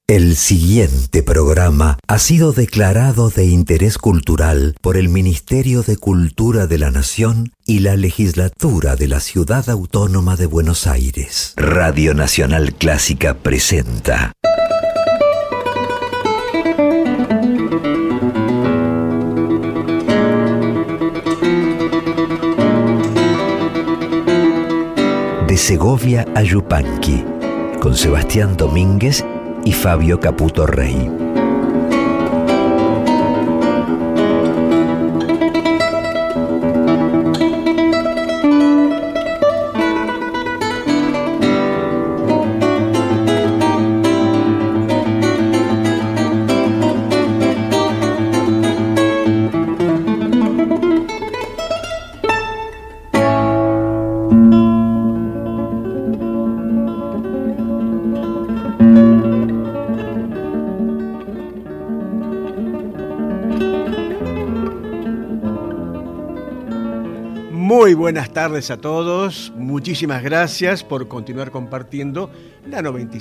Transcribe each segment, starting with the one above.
El siguiente programa ha sido declarado de interés cultural por el Ministerio de Cultura de la Nación y la Legislatura de la Ciudad Autónoma de Buenos Aires. Radio Nacional Clásica presenta De Segovia a Yupanqui, con Sebastián Domínguez y Fabio Caputo Rey. Muy buenas tardes a todos, muchísimas gracias por continuar compartiendo la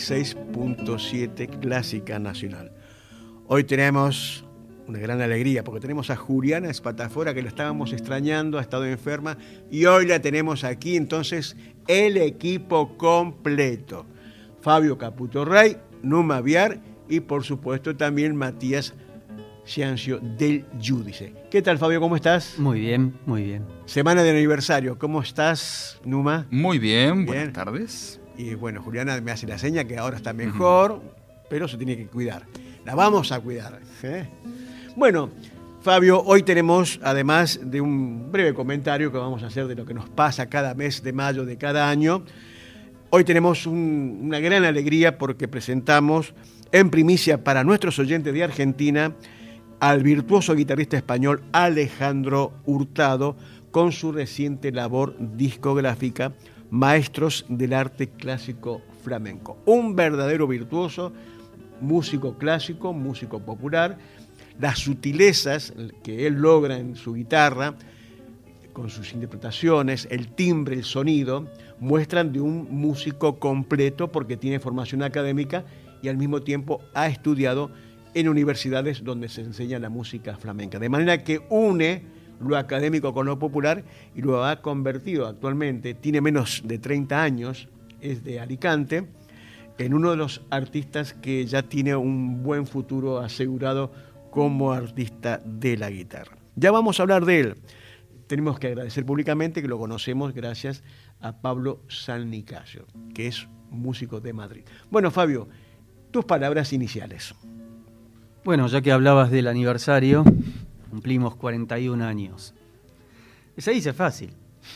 96.7 Clásica Nacional. Hoy tenemos una gran alegría porque tenemos a Juliana Espatafora, que la estábamos extrañando, ha estado enferma y hoy la tenemos aquí, entonces el equipo completo. Fabio Caputo Rey, Numa Viar y por supuesto también Matías Ciancio del Giudice. ¿Qué tal, Fabio? ¿Cómo estás? Muy bien, muy bien. Semana de aniversario. ¿Cómo estás, Numa? Muy bien, buenas tardes. Y bueno, Juliana me hace la seña que ahora está mejor, pero se tiene que cuidar. La vamos a cuidar. Bueno, Fabio, hoy tenemos, además de un breve comentario que vamos a hacer de lo que nos pasa cada mes de mayo de cada año, hoy tenemos una gran alegría porque presentamos en primicia para nuestros oyentes de Argentina al virtuoso guitarrista español Alejandro Hurtado con su reciente labor discográfica Maestros del Arte Clásico Flamenco. Un verdadero virtuoso, músico clásico, músico popular. Las sutilezas que él logra en su guitarra, con sus interpretaciones, el timbre, el sonido, muestran de un músico completo porque tiene formación académica y al mismo tiempo ha estudiado en universidades donde se enseña la música flamenca. De manera que une lo académico con lo popular y lo ha convertido actualmente, tiene menos de 30 años, es de Alicante, en uno de los artistas que ya tiene un buen futuro asegurado como artista de la guitarra. Ya vamos a hablar de él. Tenemos que agradecer públicamente que lo conocemos gracias a Pablo San Nicasio, que es músico de Madrid. Bueno, Fabio, tus palabras iniciales. Bueno, ya que hablabas del aniversario, cumplimos 41 años. Se dice fácil,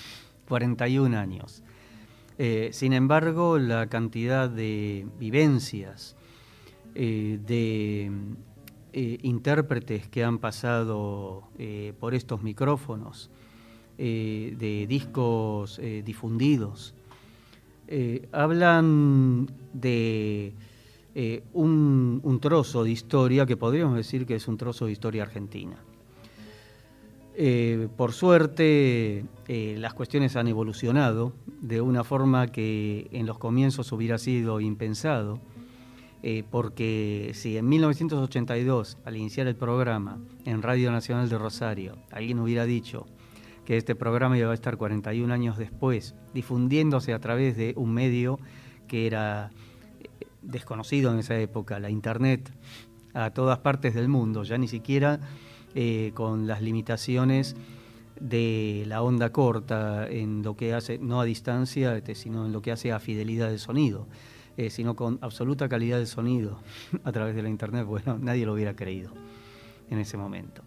41 años. Sin embargo, la cantidad de vivencias, de intérpretes que han pasado por estos micrófonos, de discos difundidos, hablan de un trozo de historia que podríamos decir que es un trozo de historia argentina. Por suerte, las cuestiones han evolucionado de una forma que en los comienzos hubiera sido impensado, porque si en 1982, al iniciar el programa en Radio Nacional de Rosario, alguien hubiera dicho que este programa iba a estar 41 años después, difundiéndose a través de un medio que era desconocido en esa época, la Internet, a todas partes del mundo, ya ni siquiera con las limitaciones de la onda corta en lo que hace, no a distancia, sino en lo que hace a fidelidad de sonido, sino con absoluta calidad de sonido a través de la Internet. Bueno, nadie lo hubiera creído en ese momento.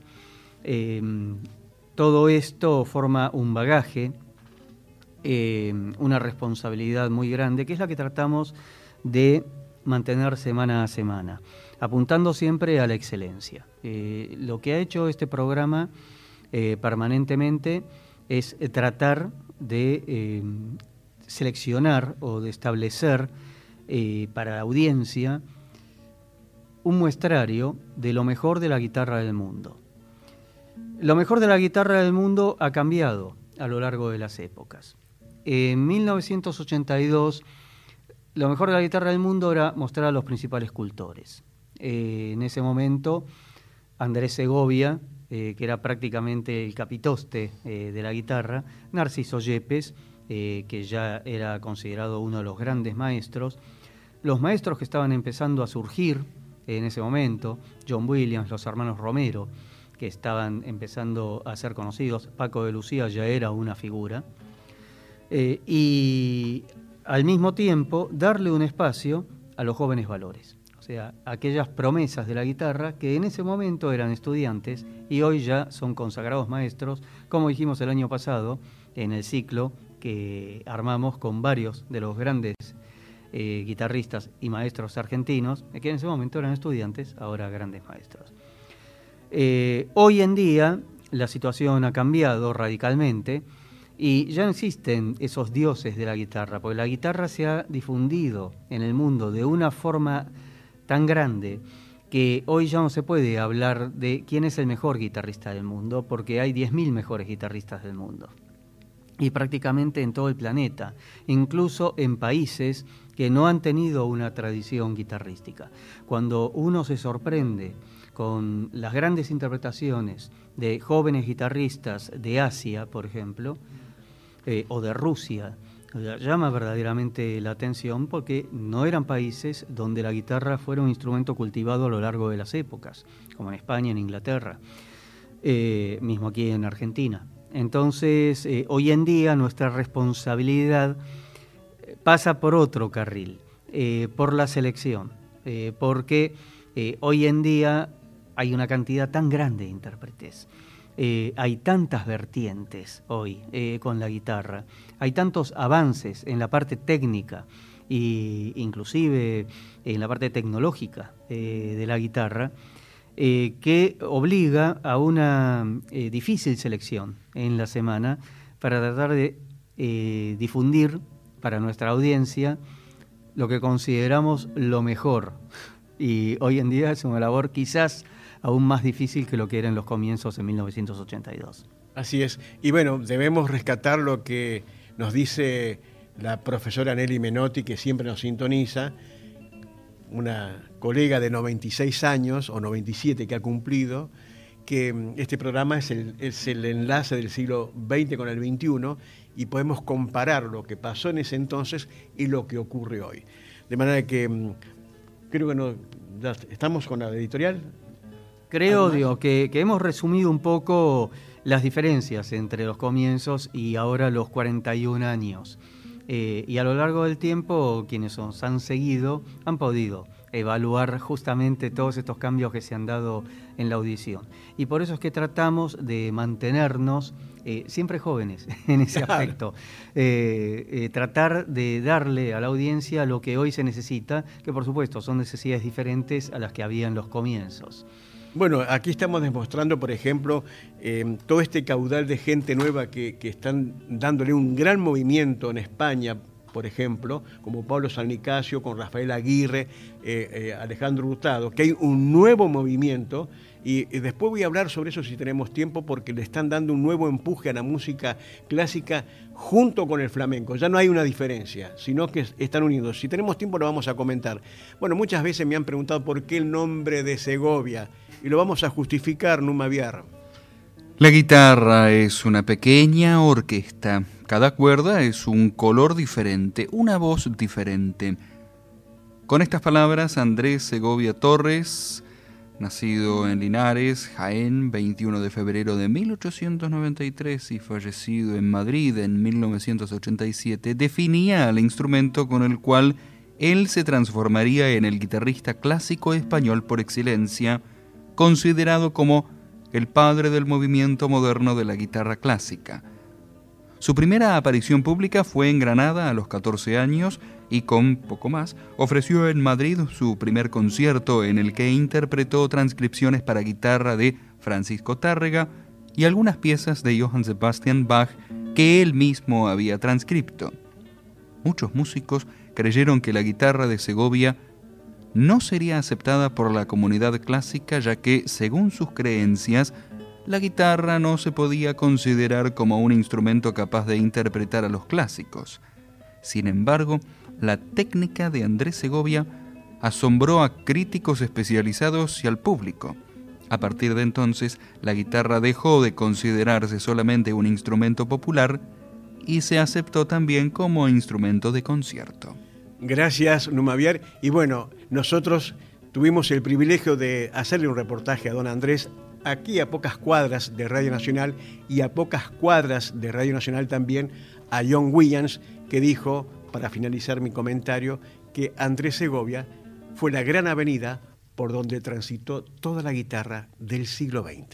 Todo esto forma un bagaje, una responsabilidad muy grande, que es la que tratamos de mantener semana a semana, apuntando siempre a la excelencia. Lo que ha hecho este programa permanentemente es tratar de seleccionar o de establecer para la audiencia un muestrario de lo mejor de la guitarra del mundo. Lo mejor de la guitarra del mundo ha cambiado a lo largo de las épocas. En 1982 lo mejor de la guitarra del mundo era mostrar a los principales cultores. En ese momento, Andrés Segovia, que era prácticamente el capitoste de la guitarra, Narciso Yepes, que ya era considerado uno de los grandes maestros, los maestros que estaban empezando a surgir en ese momento, John Williams, los hermanos Romero, que estaban empezando a ser conocidos, Paco de Lucía ya era una figura, y al mismo tiempo darle un espacio a los jóvenes valores, o sea, aquellas promesas de la guitarra que en ese momento eran estudiantes y hoy ya son consagrados maestros, como dijimos el año pasado en el ciclo que armamos con varios de los grandes guitarristas y maestros argentinos, que en ese momento eran estudiantes, ahora grandes maestros. Hoy en día la situación ha cambiado radicalmente y ya no existen esos dioses de la guitarra, porque la guitarra se ha difundido en el mundo de una forma tan grande que hoy ya no se puede hablar de quién es el mejor guitarrista del mundo, porque hay 10.000 mejores guitarristas del mundo. Y prácticamente en todo el planeta, incluso en países que no han tenido una tradición guitarrística. Cuando uno se sorprende con las grandes interpretaciones de jóvenes guitarristas de Asia, por ejemplo, o de Rusia, llama verdaderamente la atención porque no eran países donde la guitarra fuera un instrumento cultivado a lo largo de las épocas, como en España, en Inglaterra, mismo aquí en Argentina. Entonces, hoy en día nuestra responsabilidad pasa por otro carril, por la selección, porque hoy en día hay una cantidad tan grande de intérpretes, hay tantas vertientes hoy con la guitarra, hay tantos avances en la parte técnica e inclusive en la parte tecnológica de la guitarra, que obliga a una difícil selección en la semana para tratar de difundir para nuestra audiencia lo que consideramos lo mejor. Y hoy en día es una labor quizás aún más difícil que lo que era en los comienzos de 1982. Así es. Y bueno, debemos rescatar lo que nos dice la profesora Nelly Menotti, que siempre nos sintoniza, una colega de 96 años o 97 que ha cumplido, que este programa es el enlace del siglo XX con el XXI y podemos comparar lo que pasó en ese entonces y lo que ocurre hoy. De manera que creo que ya estamos con la editorial. Creo, digo, que hemos resumido un poco las diferencias entre los comienzos y ahora los 41 años. Y a lo largo del tiempo, quienes nos han seguido han podido evaluar justamente todos estos cambios que se han dado en la audición. Y por eso es que tratamos de mantenernos siempre jóvenes en ese aspecto. Tratar de darle a la audiencia lo que hoy se necesita, que por supuesto son necesidades diferentes a las que había en los comienzos. Bueno, aquí estamos demostrando, por ejemplo, todo este caudal de gente nueva que están dándole un gran movimiento en España, por ejemplo, como Pablo San Nicasio, con Rafael Aguirre, Alejandro Hurtado, que hay un nuevo movimiento, y después voy a hablar sobre eso si tenemos tiempo, porque le están dando un nuevo empuje a la música clásica junto con el flamenco. Ya no hay una diferencia, sino que están unidos. Si tenemos tiempo lo vamos a comentar. Bueno, muchas veces me han preguntado por qué el nombre de Segovia, y lo vamos a justificar, Numa Viar. La guitarra es una pequeña orquesta. Cada cuerda es un color diferente, una voz diferente. Con estas palabras, Andrés Segovia Torres, nacido en Linares, Jaén, 21 de febrero de 1893 y fallecido en Madrid en 1987, definía el instrumento con el cual él se transformaría en el guitarrista clásico español por excelencia, considerado como el padre del movimiento moderno de la guitarra clásica. Su primera aparición pública fue en Granada a los 14 años y con poco más ofreció en Madrid su primer concierto en el que interpretó transcripciones para guitarra de Francisco Tárrega y algunas piezas de Johann Sebastian Bach que él mismo había transcripto. Muchos músicos creyeron que la guitarra de Segovia no sería aceptada por la comunidad clásica, ya que, según sus creencias, la guitarra no se podía considerar como un instrumento capaz de interpretar a los clásicos. Sin embargo, la técnica de Andrés Segovia asombró a críticos especializados y al público. A partir de entonces, la guitarra dejó de considerarse solamente un instrumento popular y se aceptó también como instrumento de concierto. Gracias, Numaviar. Y bueno, nosotros tuvimos el privilegio de hacerle un reportaje a don Andrés aquí a pocas cuadras de Radio Nacional y a pocas cuadras de Radio Nacional también a John Williams, que dijo, para finalizar mi comentario, que Andrés Segovia fue la gran avenida por donde transitó toda la guitarra del siglo XX.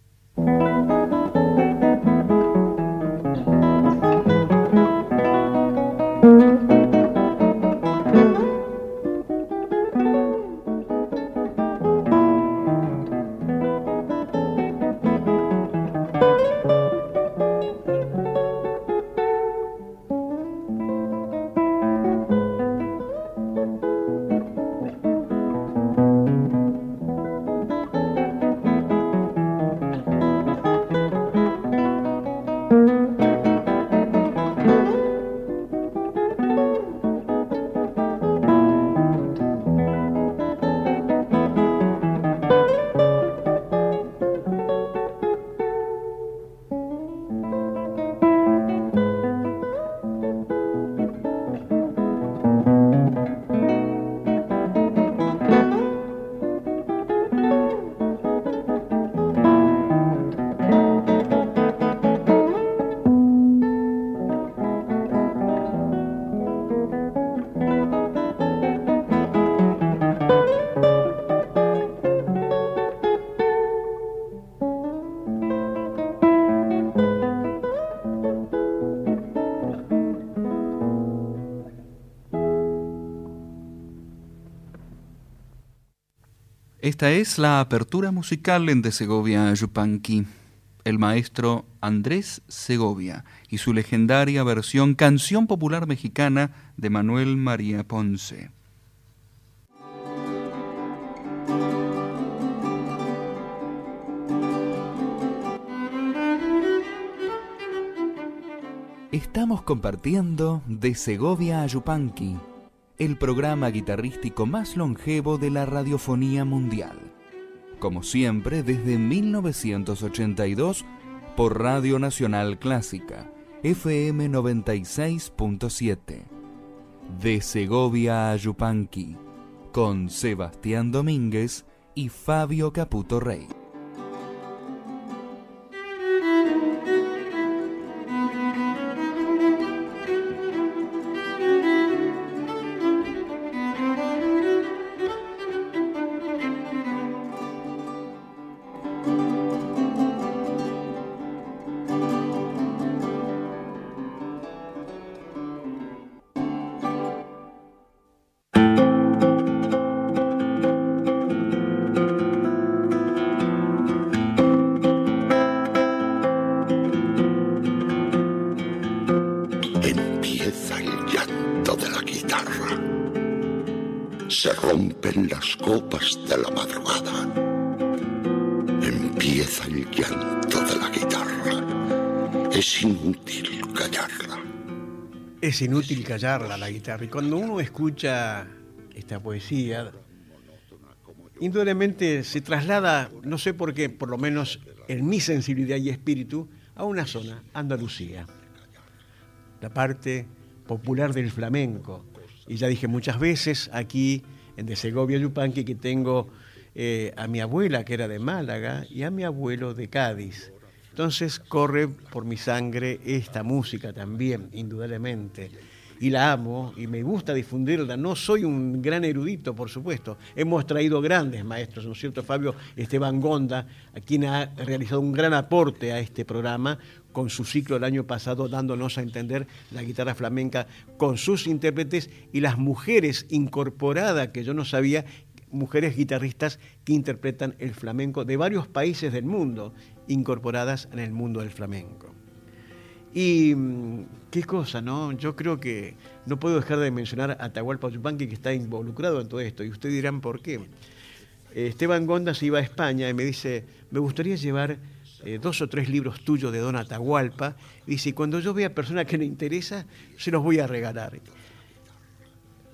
Esta es la apertura musical en De Segovia a Yupanqui, el maestro Andrés Segovia y su legendaria versión Canción Popular Mexicana de Manuel María Ponce. Estamos compartiendo De Segovia a Yupanqui, el programa guitarrístico más longevo de la radiofonía mundial. Como siempre, desde 1982, por Radio Nacional Clásica, FM 96.7. De Segovia a Yupanqui, con Sebastián Domínguez y Fabio Caputo Rey. Se rompen las copas de la madrugada. Empieza el llanto de la guitarra. Es inútil callarla. Es inútil callarla, la guitarra. Y cuando uno escucha esta poesía, indudablemente se traslada, no sé por qué, por lo menos en mi sensibilidad y espíritu, a una zona, Andalucía. La parte popular del flamenco. Y ya dije muchas veces aquí en De Segovia Yupanqui que tengo a mi abuela que era de Málaga y a mi abuelo de Cádiz. Entonces corre por mi sangre esta música también, indudablemente. Y la amo y me gusta difundirla. No soy un gran erudito, por supuesto. Hemos traído grandes maestros, ¿no es cierto, Fabio? Esteban Gonda, a quien ha realizado un gran aporte a este programa con su ciclo el año pasado, dándonos a entender la guitarra flamenca con sus intérpretes y las mujeres incorporadas, que yo no sabía, mujeres guitarristas que interpretan el flamenco de varios países del mundo, incorporadas en el mundo del flamenco. Y qué cosa, ¿no? Yo creo que no puedo dejar de mencionar a Atahualpa Yupanqui, que está involucrado en todo esto, y ustedes dirán por qué. Esteban Gonda se iba a España y me dice, me gustaría llevar 2 o 3 libros tuyos de don Atahualpa, y dice, cuando yo vea personas que le interesa, se los voy a regalar.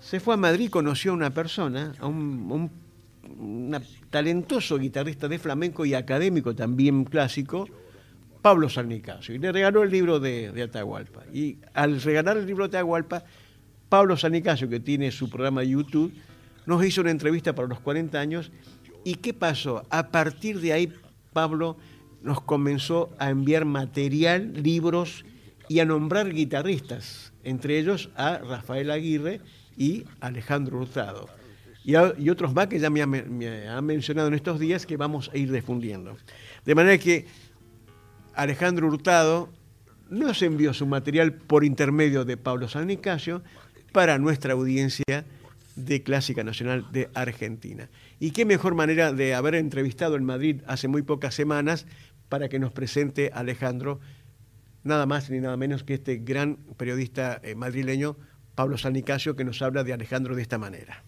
se fue a Madrid, conoció a una persona, a un talentoso guitarrista de flamenco y académico también clásico, Pablo San Nicasio, y le regaló el libro de Atahualpa. Y al regalar el libro de Atahualpa, Pablo San Nicasio, que tiene su programa de YouTube, nos hizo una entrevista para los 40 años. ¿Y qué pasó? A partir de ahí, Pablo nos comenzó a enviar material, libros y a nombrar guitarristas, entre ellos a Rafael Aguirre y Alejandro Hurtado. Y otros más que ya me han mencionado en estos días que vamos a ir difundiendo. De manera que Alejandro Hurtado nos envió su material por intermedio de Pablo San Nicasio para nuestra audiencia de Clásica Nacional de Argentina. Y qué mejor manera de haber entrevistado en Madrid hace muy pocas semanas para que nos presente Alejandro, nada más ni nada menos que este gran periodista madrileño, Pablo San Nicasio, que nos habla de Alejandro de esta manera.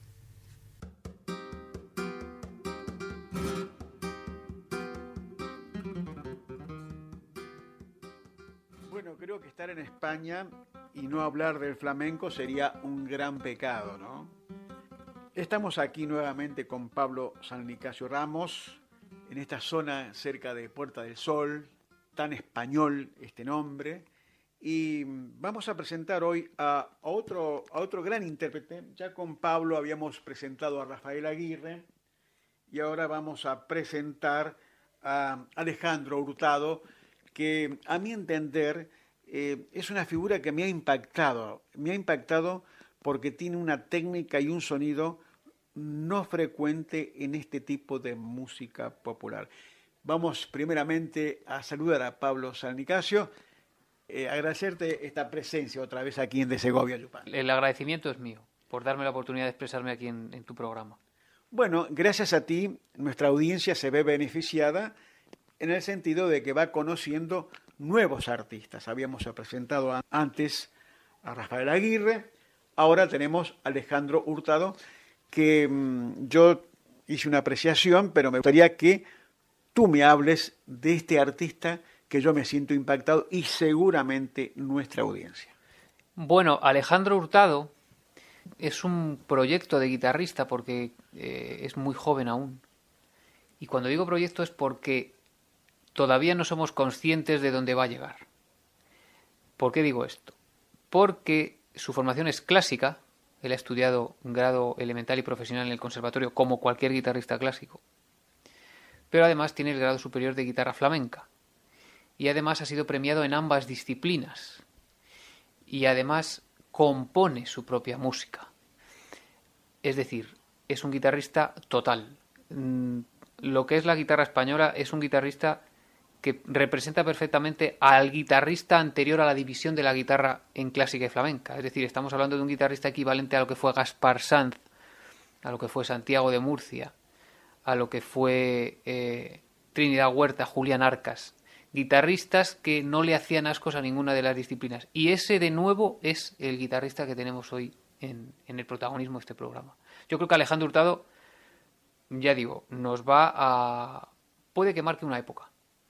Bueno, creo que estar en España y no hablar del flamenco sería un gran pecado, ¿no? Estamos aquí nuevamente con Pablo San Nicasio Ramos, en esta zona cerca de Puerta del Sol, tan español este nombre, y vamos a presentar hoy a otro gran intérprete. Ya con Pablo habíamos presentado a Rafael Aguirre, y ahora vamos a presentar a Alejandro Hurtado, que a mi entender es una figura que me ha impactado porque tiene una técnica y un sonido no frecuente en este tipo de música popular. Vamos primeramente a saludar a Pablo San Nicasio, agradecerte esta presencia otra vez aquí en De Segovia, Yupanqui. El agradecimiento es mío por darme la oportunidad de expresarme aquí en tu programa. Bueno, gracias a ti nuestra audiencia se ve beneficiada en el sentido de que va conociendo nuevos artistas. Habíamos presentado antes a Rafael Aguirre, ahora tenemos a Alejandro Hurtado, que yo hice una apreciación, pero me gustaría que tú me hables de este artista que yo me siento impactado y seguramente nuestra audiencia. Bueno, Alejandro Hurtado es un proyecto de guitarrista porque es muy joven aún. Y cuando digo proyecto es porque todavía no somos conscientes de dónde va a llegar. ¿Por qué digo esto? Porque su formación es clásica. Él ha estudiado un grado elemental y profesional en el conservatorio como cualquier guitarrista clásico. Pero además tiene el grado superior de guitarra flamenca. Y además ha sido premiado en ambas disciplinas. Y además compone su propia música. Es decir, es un guitarrista total. Lo que es la guitarra española es un guitarrista que representa perfectamente al guitarrista anterior a la división de la guitarra en clásica y flamenca. Es decir, estamos hablando de un guitarrista equivalente a lo que fue Gaspar Sanz, a lo que fue Santiago de Murcia, a lo que fue Trinidad Huerta, Julián Arcas. Guitarristas que no le hacían ascos a ninguna de las disciplinas. Y ese, de nuevo, es el guitarrista que tenemos hoy en el protagonismo de este programa. Yo creo que Alejandro Hurtado, ya digo, nos va a... puede que marque una época.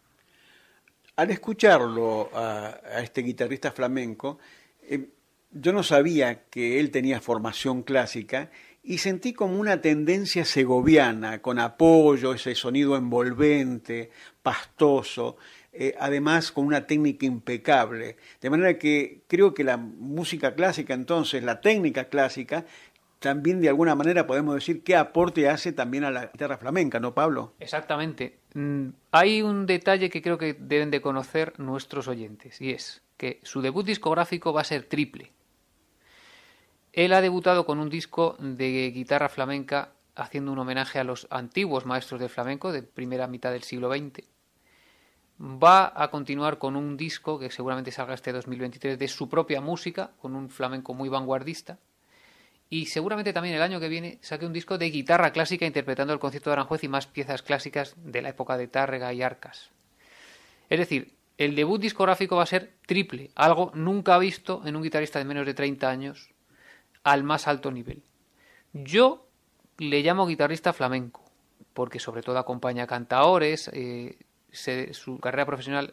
Al escucharlo a este guitarrista flamenco, yo no sabía que él tenía formación clásica y sentí como una tendencia segoviana, con apoyo, ese sonido envolvente, pastoso, además con una técnica impecable. De manera que creo que la música clásica, entonces, la técnica clásica, también de alguna manera podemos decir qué aporte hace también a la guitarra flamenca, ¿no, Pablo? Exactamente. Hay un detalle que creo que deben de conocer nuestros oyentes, y es que su debut discográfico va a ser triple. Él ha debutado con un disco de guitarra flamenca haciendo un homenaje a los antiguos maestros del flamenco de primera mitad del siglo XX. Va a continuar con un disco que seguramente salga este 2023 de su propia música, con un flamenco muy vanguardista. Y seguramente también el año que viene saque un disco de guitarra clásica interpretando el concierto de Aranjuez y más piezas clásicas de la época de Tárrega y Arcas. Es decir, el debut discográfico va a ser triple, algo nunca visto en un guitarrista de menos de 30 años al más alto nivel. Yo le llamo guitarrista flamenco, porque sobre todo acompaña a cantaores, su carrera profesional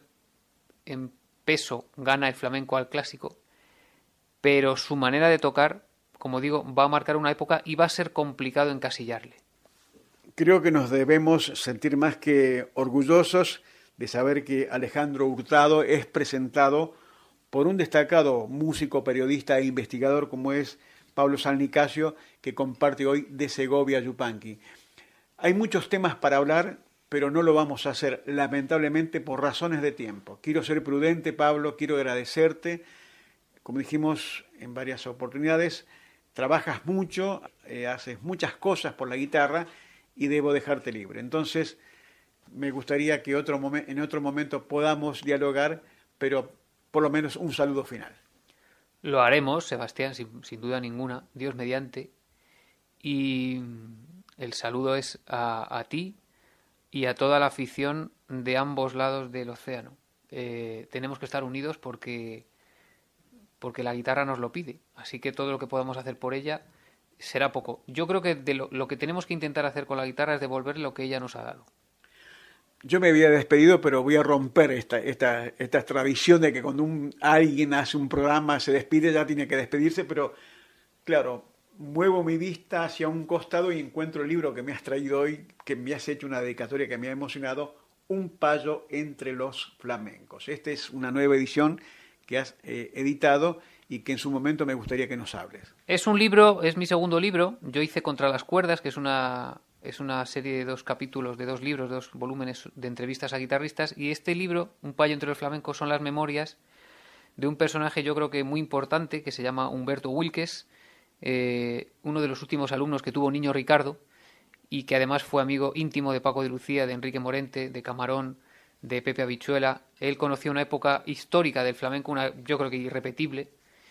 en peso gana el flamenco al clásico, pero su manera de tocar, como digo, va a marcar una época y va a ser complicado encasillarle. Creo que nos debemos sentir más que orgullosos de saber que Alejandro Hurtado es presentado por un destacado músico, periodista e investigador como es Pablo San Nicasio, que comparte hoy de Segovia Yupanqui. Hay muchos temas para hablar, pero no lo vamos a hacer, lamentablemente, por razones de tiempo. Quiero ser prudente, Pablo, quiero agradecerte. Como dijimos en varias oportunidades, trabajas mucho, haces muchas cosas por la guitarra y debo dejarte libre. Entonces, me gustaría que en otro momento podamos dialogar, pero por lo menos un saludo final. Lo haremos, Sebastián, sin duda ninguna, Dios mediante. Y el saludo es a ti y a toda la afición de ambos lados del océano. Tenemos que estar unidos porque la guitarra nos lo pide. Así que todo lo que podamos hacer por ella será poco. Yo creo que lo que tenemos que intentar hacer con la guitarra es devolverle lo que ella nos ha dado. Yo me había despedido, pero voy a romper esta tradición de que cuando alguien hace un programa, se despide, ya tiene que despedirse, pero claro, muevo mi vista hacia un costado y encuentro el libro que me has traído hoy, que me has hecho una dedicatoria que me ha emocionado, Un payo entre los flamencos. Esta es una nueva edición que has editado y que en su momento me gustaría que nos hables. Es un libro, es mi segundo libro. Yo hice Contra las cuerdas, que es una serie de 2 capítulos, de 2 libros, 2 volúmenes de entrevistas a guitarristas. Y este libro, Un payo entre los flamencos, son las memorias de un personaje yo creo que muy importante, que se llama Humberto Wilques, uno de los últimos alumnos que tuvo Niño Ricardo, y que además fue amigo íntimo de Paco de Lucía, de Enrique Morente, de Camarón, de Pepe Habichuela. Él conoció una época histórica del flamenco, yo creo que irrepetible,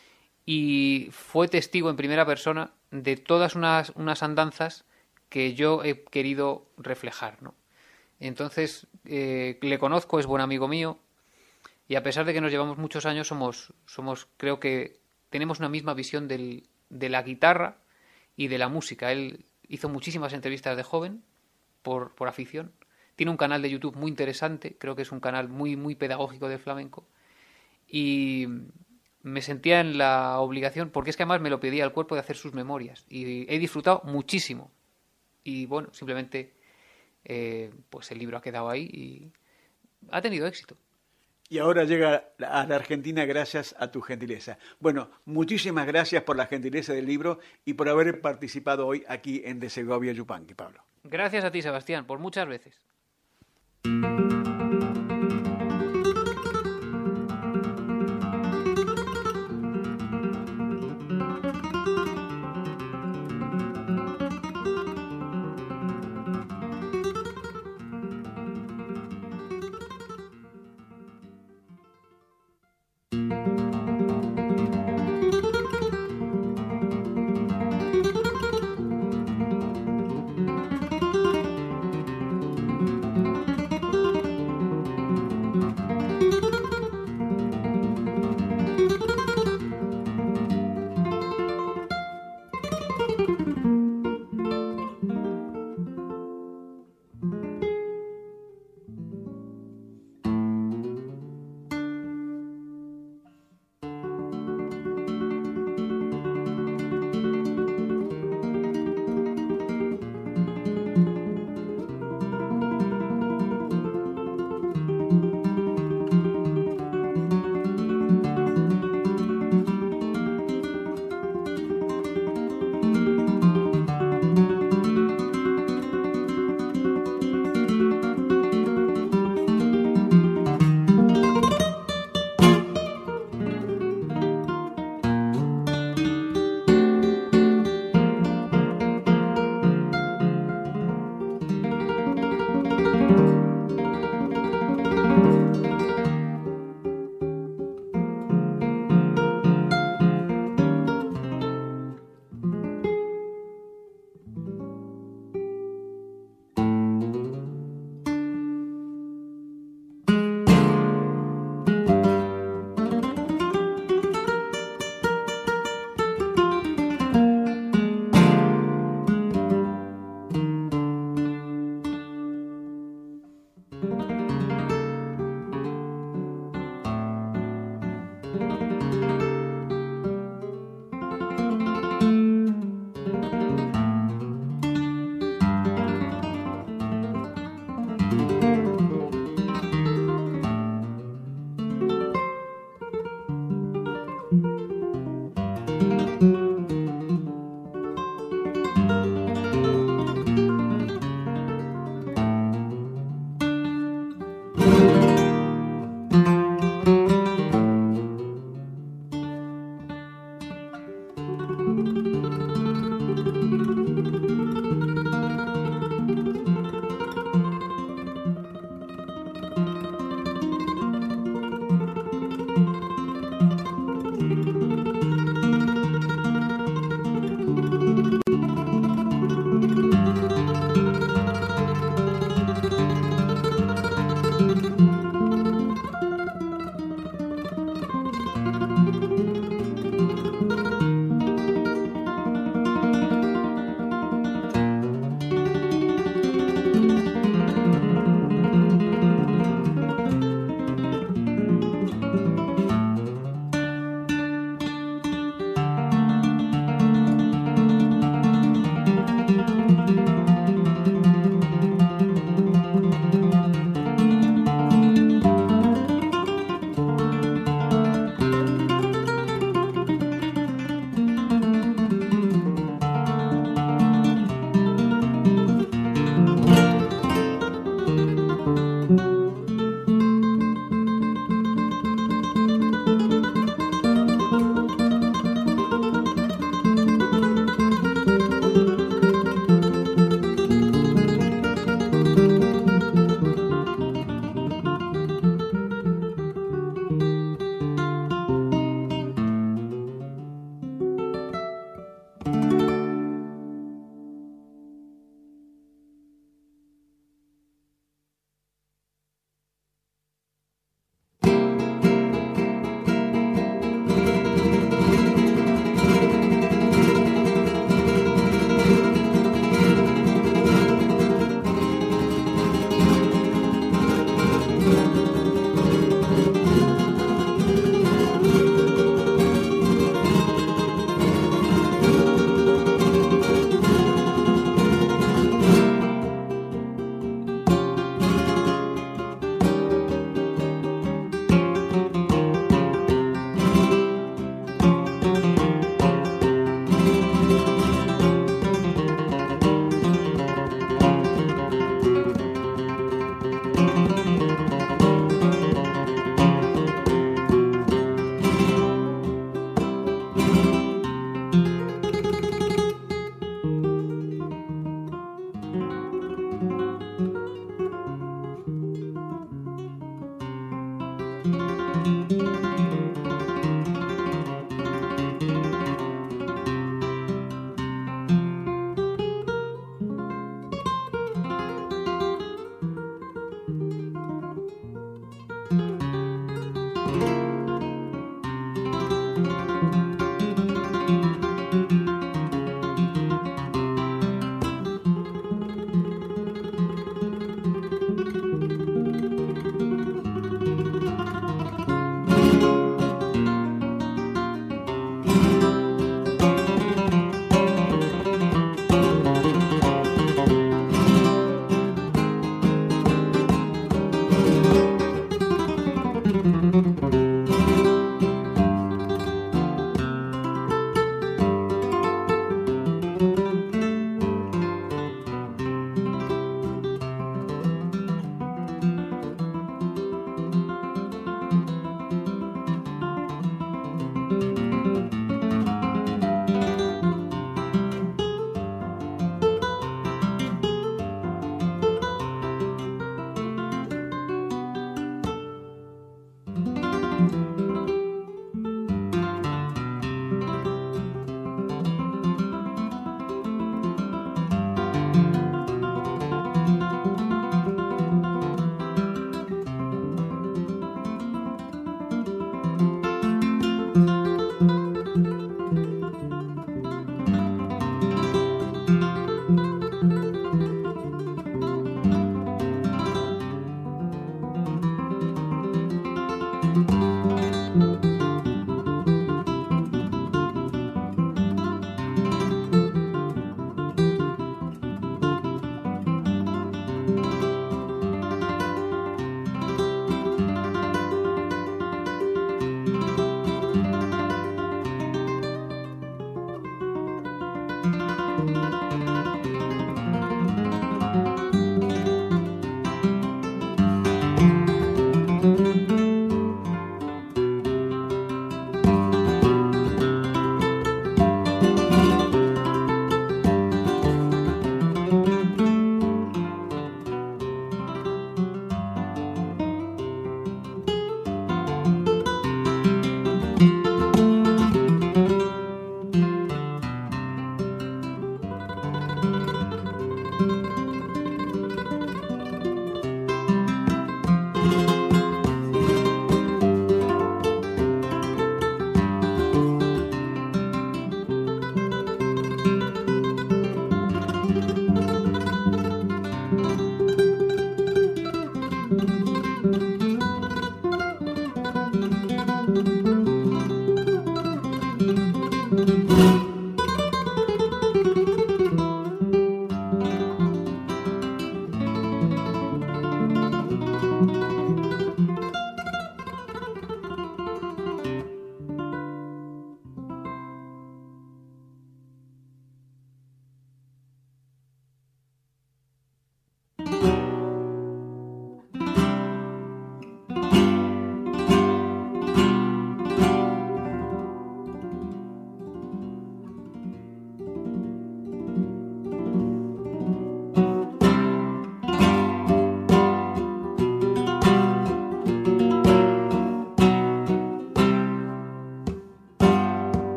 y fue testigo en primera persona de todas unas andanzas que yo he querido reflejar, ¿no? Entonces, le conozco, es buen amigo mío, y a pesar de que nos llevamos muchos años, creo que tenemos una misma visión de la guitarra y de la música. Él hizo muchísimas entrevistas de joven por afición. Tiene un canal de YouTube muy interesante, creo que es un canal muy, muy pedagógico del flamenco. Y me sentía en la obligación, porque es que además me lo pedía el cuerpo, de hacer sus memorias. Y he disfrutado muchísimo. Y bueno, simplemente pues el libro ha quedado ahí y ha tenido éxito. Y ahora llega a la Argentina gracias a tu gentileza. Bueno, muchísimas gracias por la gentileza del libro y por haber participado hoy aquí en De Segovia Yupanqui, Pablo. Gracias a ti, Sebastián, por muchas veces.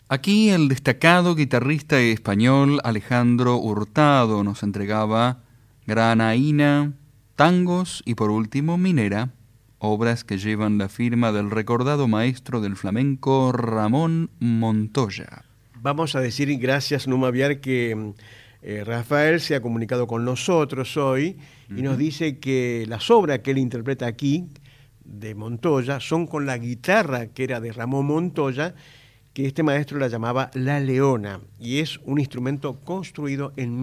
Aquí el destacado guitarrista español Alejandro Hurtado nos entregaba Granaína, tangos y por último Minera, obras que llevan la firma del recordado maestro del flamenco Ramón Montoya. Vamos a decir gracias, Numa Viar, que Rafael se ha comunicado con nosotros hoy y nos dice que las obras que él interpreta aquí de Montoya son con la guitarra que era de Ramón Montoya, que este maestro la llamaba La Leona, y es un instrumento construido en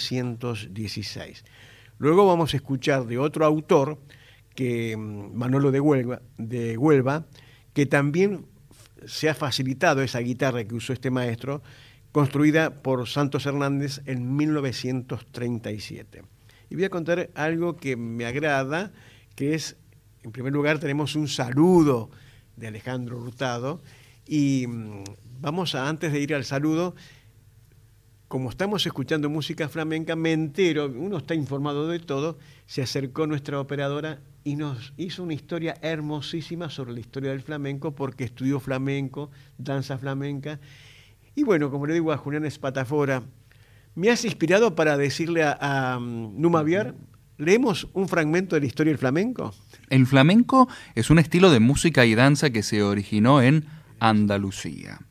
1916. Luego vamos a escuchar de otro autor, que Manolo de Huelva, que también se ha facilitado esa guitarra que usó este maestro, construida por Santos Hernández en 1937. Y voy a contar algo que me agrada, que es, en primer lugar, tenemos un saludo de Alejandro Hurtado, y vamos a, antes de ir al saludo, como estamos escuchando música flamenca, me entero, uno está informado de todo, se acercó nuestra operadora y nos hizo una historia hermosísima sobre la historia del flamenco, porque estudió flamenco, danza flamenca. Y bueno, como le digo a Julián Espatafora, me has inspirado para decirle a Numa Viar, ¿leemos un fragmento de la historia del flamenco? El flamenco es un estilo de música y danza que se originó en Andalucía.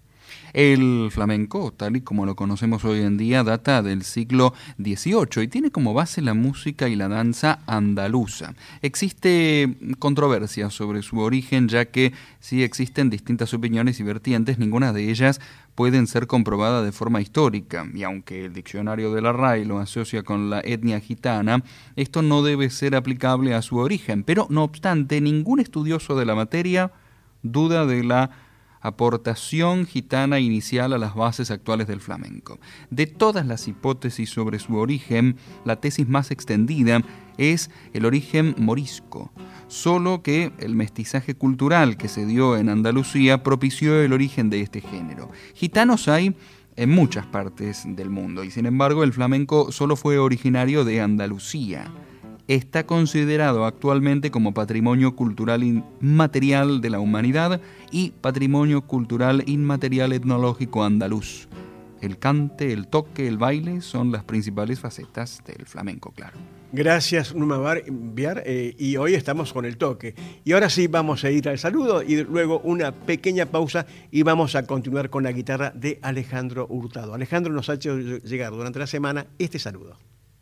El flamenco, tal y como lo conocemos hoy en día, data del siglo XVIII y tiene como base la música y la danza andaluza. Existe controversia sobre su origen, ya que sí existen distintas opiniones y vertientes, ninguna de ellas pueden ser comprobadas de forma histórica, y aunque el diccionario de la RAE lo asocia con la etnia gitana, esto no debe ser aplicable a su origen, pero no obstante, ningún estudioso de la materia duda de la aportación gitana inicial a las bases actuales del flamenco. De todas las hipótesis sobre su origen, la tesis más extendida es el origen morisco, solo que el mestizaje cultural que se dio en Andalucía propició el origen de este género. Gitanos hay en muchas partes del mundo y sin embargo el flamenco solo fue originario de Andalucía. Está considerado actualmente como patrimonio cultural inmaterial de la humanidad y patrimonio cultural inmaterial etnológico andaluz. El cante, el toque, el baile son las principales facetas del flamenco, claro. Gracias, Numa Viar, y hoy estamos con el toque. Y ahora sí vamos a ir al saludo y luego una pequeña pausa y vamos a continuar con la guitarra de Alejandro Hurtado. Alejandro nos ha hecho llegar durante la semana este saludo.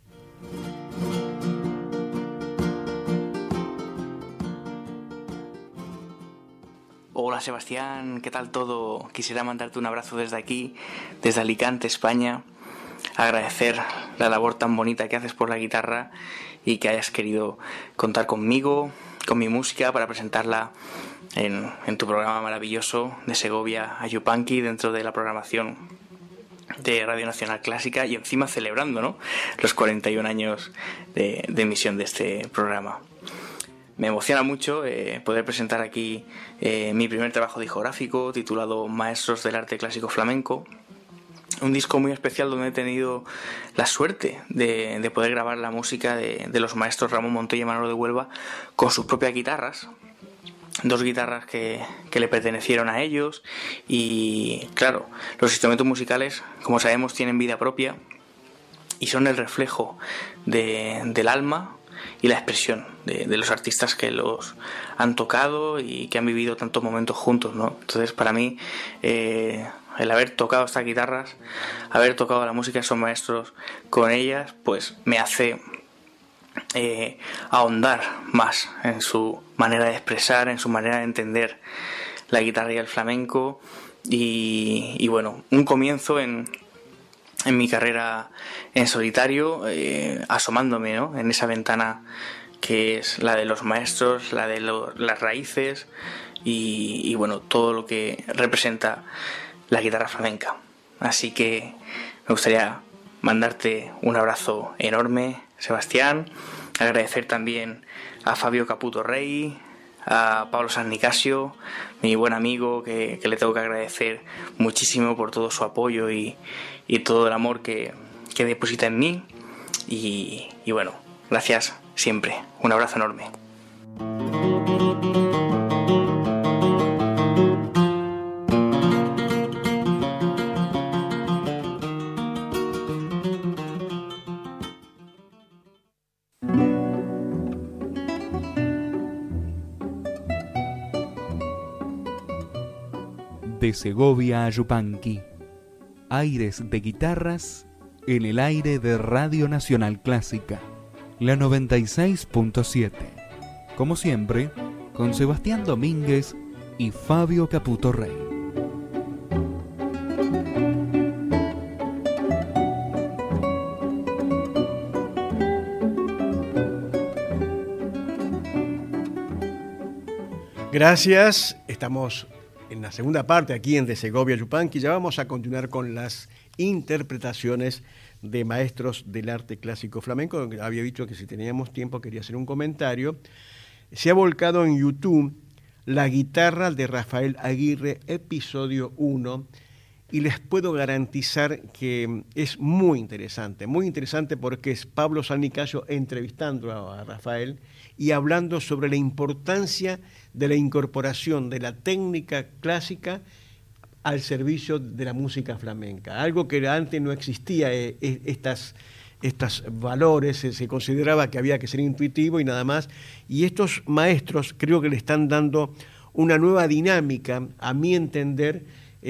Hola Sebastián, ¿qué tal todo? Quisiera mandarte un abrazo desde aquí, desde Alicante, España. Agradecer la labor tan bonita que haces por la guitarra y que hayas querido contar conmigo, con mi música, para presentarla en tu programa maravilloso de Segovia a Yupanqui, dentro de la programación de Radio Nacional Clásica, y encima celebrando, ¿no?, los 41 años de emisión de este programa. Me emociona mucho poder presentar aquí mi primer trabajo discográfico titulado Maestros del Arte Clásico Flamenco, un disco muy especial donde he tenido la suerte de poder grabar la música de los maestros Ramón Montoya y Manolo de Huelva con sus propias guitarras, dos guitarras que le pertenecieron a ellos. Y claro, los instrumentos musicales, como sabemos, tienen vida propia y son el reflejo del alma y la expresión de los artistas que los han tocado y que han vivido tantos momentos juntos, ¿no? Entonces, para mí, el haber tocado estas guitarras, haber tocado la música de esos maestros con ellas, pues me hace ahondar más en su manera de expresar, en su manera de entender la guitarra y el flamenco. Y bueno, un comienzo en mi carrera en solitario, asomándome, ¿no?, en esa ventana que es la de los maestros, la de las raíces y bueno, todo lo que representa la guitarra flamenca. Así que me gustaría mandarte un abrazo enorme, Sebastián. Agradecer también a Fabio Caputo Rey, a Pablo San Nicasio, mi buen amigo, que le tengo que agradecer muchísimo por todo su apoyo y todo el amor que deposita en mí. Y bueno, gracias siempre. Un abrazo enorme. De Segovia a Yupanqui. Aires de guitarras en el aire de Radio Nacional Clásica, la 96.7. Como siempre, con Sebastián Domínguez y Fabio Caputo Rey. Gracias, estamos en la segunda parte aquí en De Segovia a Yupanqui. Ya vamos a continuar con las interpretaciones de maestros del arte clásico flamenco. Había dicho que si teníamos tiempo quería hacer un comentario. Se ha volcado en YouTube La guitarra de Rafael Aguirre, episodio 1, y les puedo garantizar que es muy interesante porque es Pablo San Nicasio entrevistando a Rafael y hablando sobre la importancia de la incorporación de la técnica clásica al servicio de la música flamenca, algo que antes no existía. Estos valores, se consideraba que había que ser intuitivo y nada más, y estos maestros creo que le están dando una nueva dinámica, a mi entender,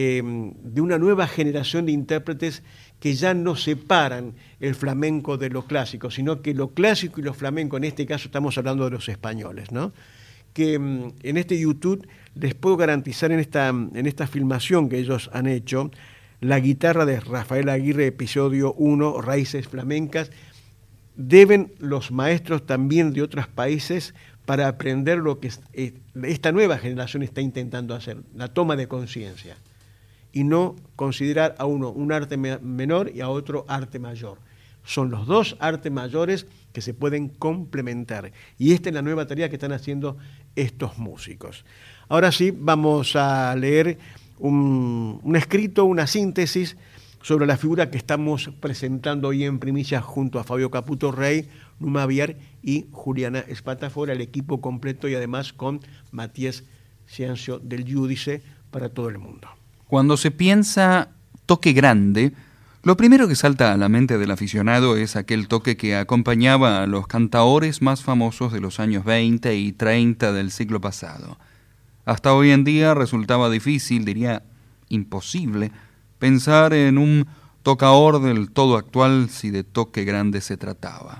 de una nueva generación de intérpretes que ya no separan el flamenco de lo clásico, sino que lo clásico y lo flamenco, en este caso estamos hablando de los españoles, ¿no? Que en este YouTube les puedo garantizar en esta filmación que ellos han hecho, La guitarra de Rafael Aguirre, episodio 1, Raíces Flamencas, deben los maestros también de otros países para aprender lo que esta nueva generación está intentando hacer, la toma de conciencia, y no considerar a uno un arte menor y a otro arte mayor. Son los dos artes mayores que se pueden complementar, y esta es la nueva tarea que están haciendo estos músicos. Ahora sí, vamos a leer un escrito, una síntesis sobre la figura que estamos presentando hoy en primicia junto a Fabio Caputo Rey, Numa Viar y Juliana Espatafora, el equipo completo, y además con Matías Ciancio del Giudice para todo el mundo. Cuando se piensa toque grande, lo primero que salta a la mente del aficionado es aquel toque que acompañaba a los cantaores más famosos de los años 20 y 30 del siglo pasado. Hasta hoy en día resultaba difícil, diría imposible, pensar en un tocaor del todo actual si de toque grande se trataba.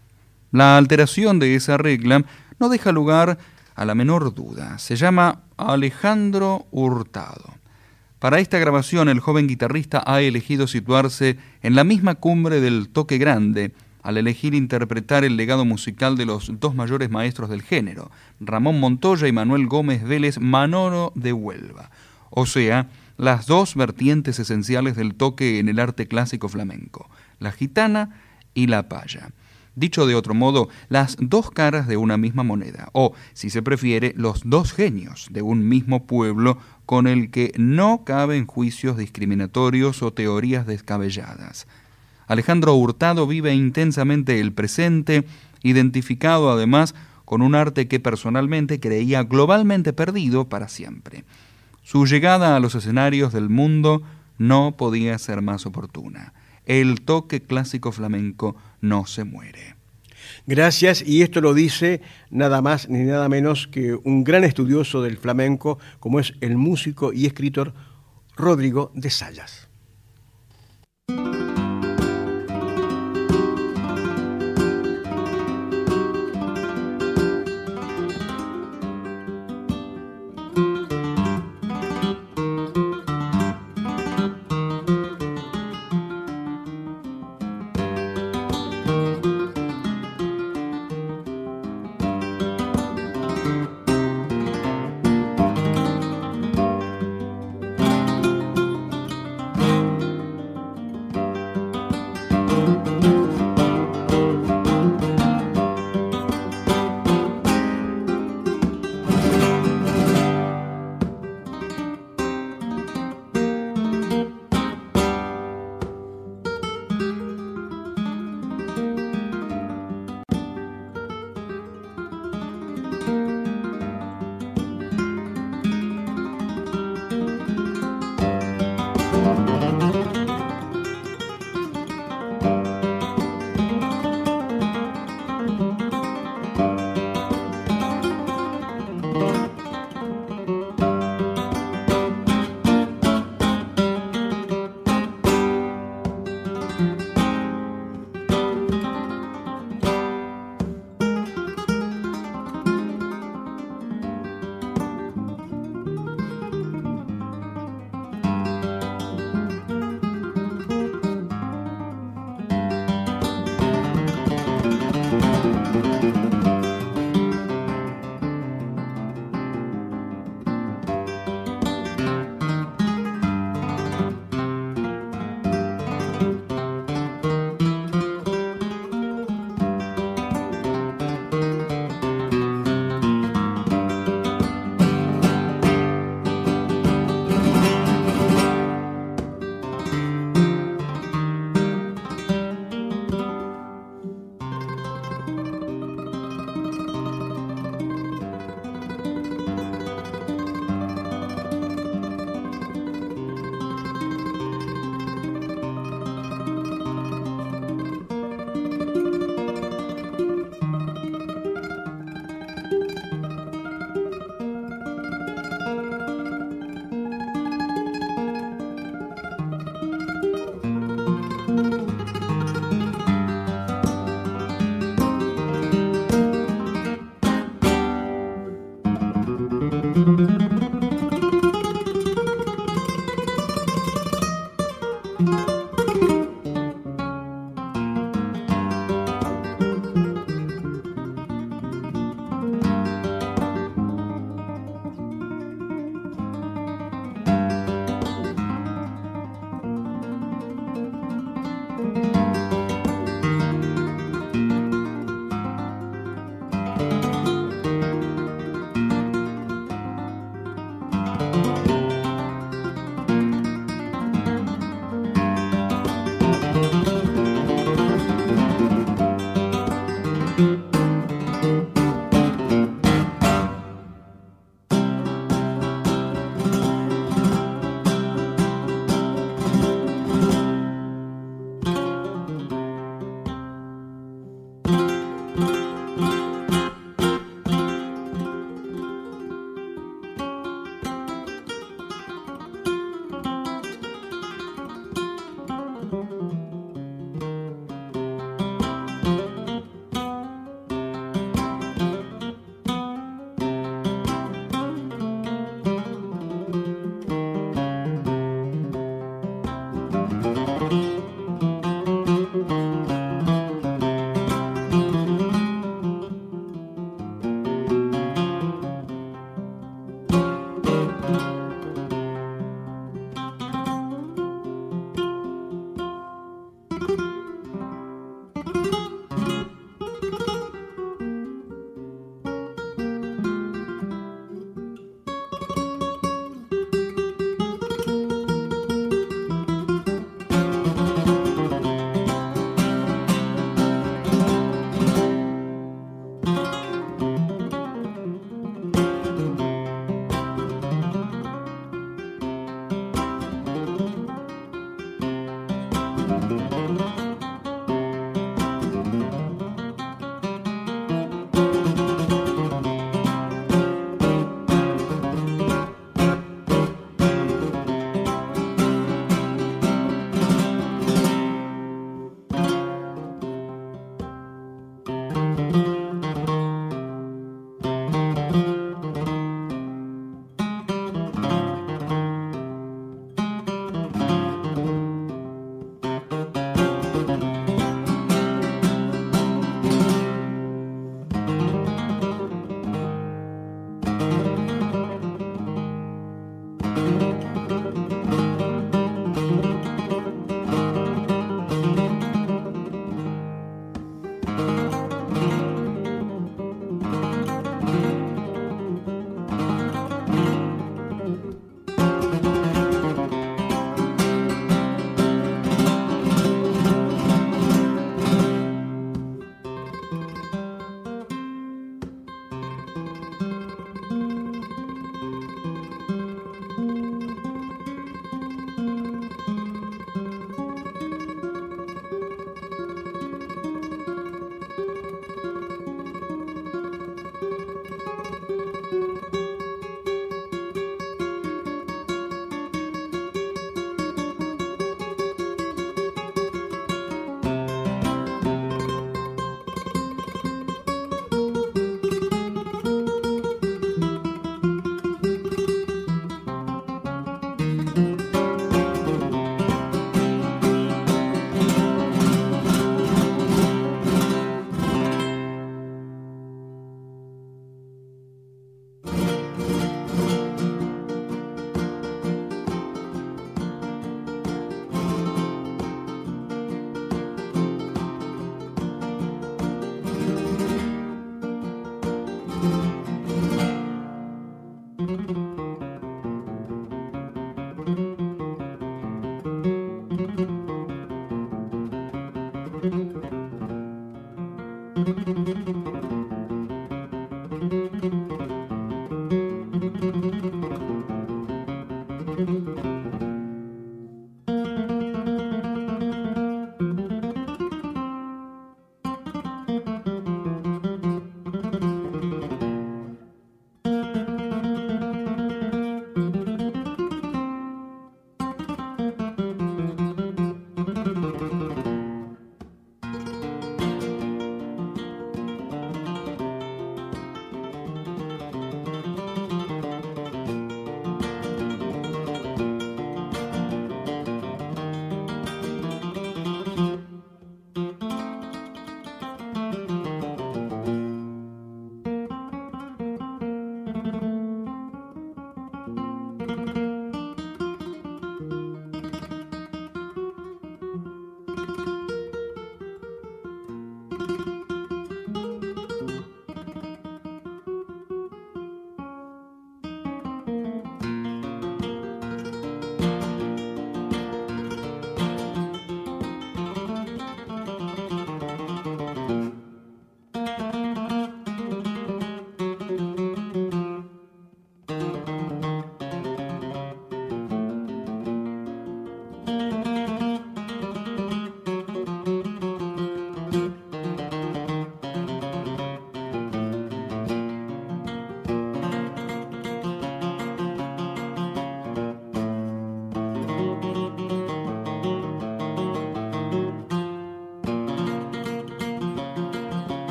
La alteración de esa regla no deja lugar a la menor duda. Se llama Alejandro Hurtado. Para esta grabación, el joven guitarrista ha elegido situarse en la misma cumbre del toque grande, al elegir interpretar el legado musical de los dos mayores maestros del género, Ramón Montoya y Manuel Gómez Vélez Manoro de Huelva, o sea, las dos vertientes esenciales del toque en el arte clásico flamenco, la gitana y la paya. Dicho de otro modo, las dos caras de una misma moneda, o, si se prefiere, los dos genios de un mismo pueblo con el que no caben juicios discriminatorios o teorías descabelladas. Alejandro Hurtado vive intensamente el presente, identificado además con un arte que personalmente creía globalmente perdido para siempre. Su llegada a los escenarios del mundo no podía ser más oportuna. El toque clásico flamenco no se muere. Gracias, y esto lo dice nada más ni nada menos que un gran estudioso del flamenco, como es el músico y escritor Rodrigo de Sayas.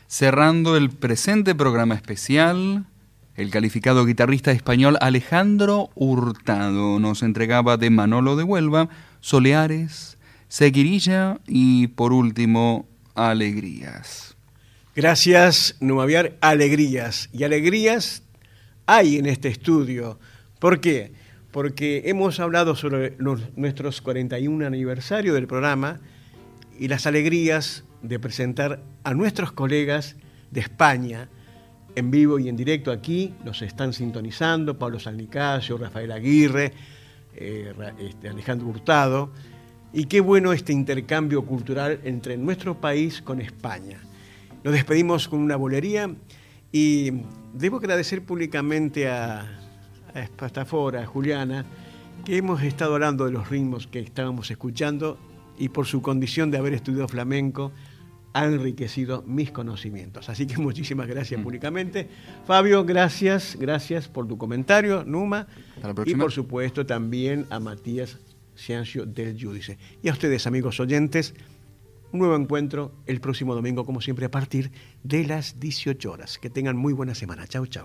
Cerrando el presente programa especial, el calificado guitarrista español Alejandro Hurtado nos entregaba de Manolo de Huelva, Soleares, Seguirilla y, por último, Alegrías. Gracias, Numaviar. Alegrías. Y alegrías hay en este estudio. ¿Por qué? Porque hemos hablado sobre nuestros 41 aniversario del programa y las alegrías de presentar a nuestros colegas de España en vivo y en directo aquí. Los están sintonizando Pablo San Nicasio, Rafael Aguirre, Alejandro Hurtado. Y qué bueno este intercambio cultural entre nuestro país con España. Nos despedimos con una bolería y debo agradecer públicamente a Espastafora, a Juliana, que hemos estado hablando de los ritmos que estábamos escuchando y por su condición de haber estudiado flamenco ha enriquecido mis conocimientos. Así que muchísimas gracias públicamente. Fabio, gracias por tu comentario, Numa. Hasta la próxima. Y por supuesto también a Matías Ciancio del Giudice. Y a ustedes, amigos oyentes, un nuevo encuentro el próximo domingo, como siempre, a partir de las 18 horas. Que tengan muy buena semana. Chau, chau.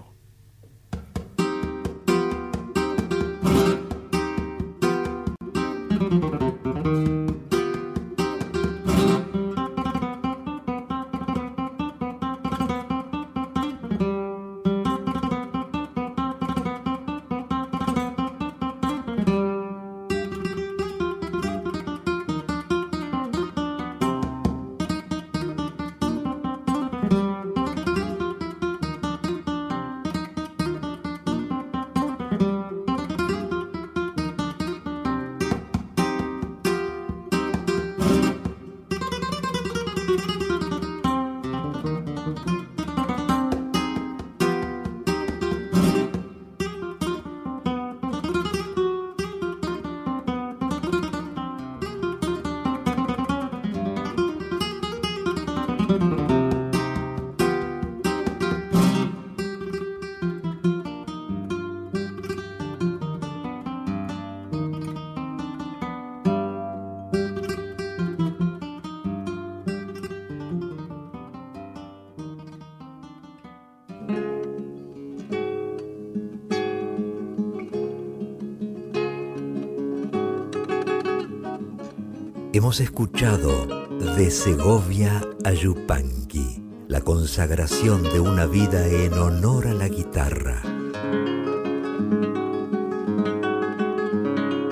Hemos escuchado De Segovia a Yupanqui, la consagración de una vida en honor a la guitarra.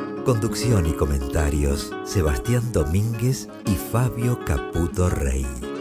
Conducción y comentarios, Sebastián Domínguez y Fabio Caputo Rey.